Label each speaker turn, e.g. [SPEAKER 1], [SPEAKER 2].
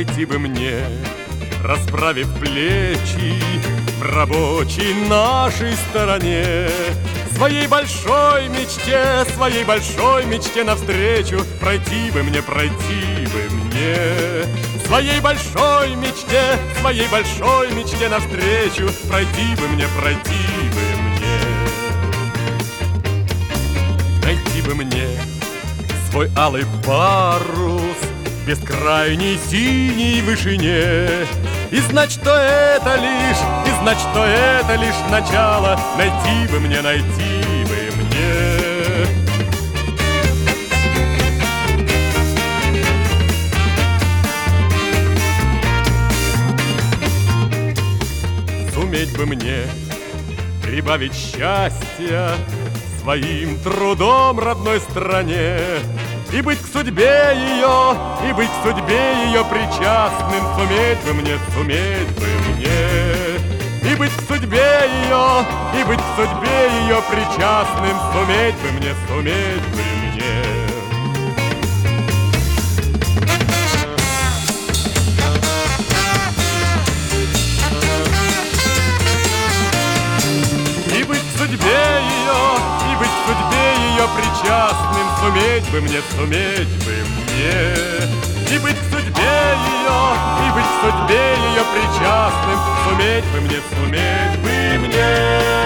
[SPEAKER 1] пройти бы мне, расправив плечи в рабочей нашей стороне. Своей большой мечте навстречу пройти бы мне. Своей большой мечте навстречу пройти бы мне. Найти бы мне свой алый парус в бескрайней синей вышине. И знать, что это лишь начало. Найти бы мне. Суметь бы мне прибавить счастья своим трудом родной стране. И быть к судьбе ее причастным. Суметь бы мне. И быть к судьбе ее причастным. Суметь бы мне. И быть к судьбе ее причастным. Суметь бы мне. И быть к судьбе ее причастным. Суметь бы мне.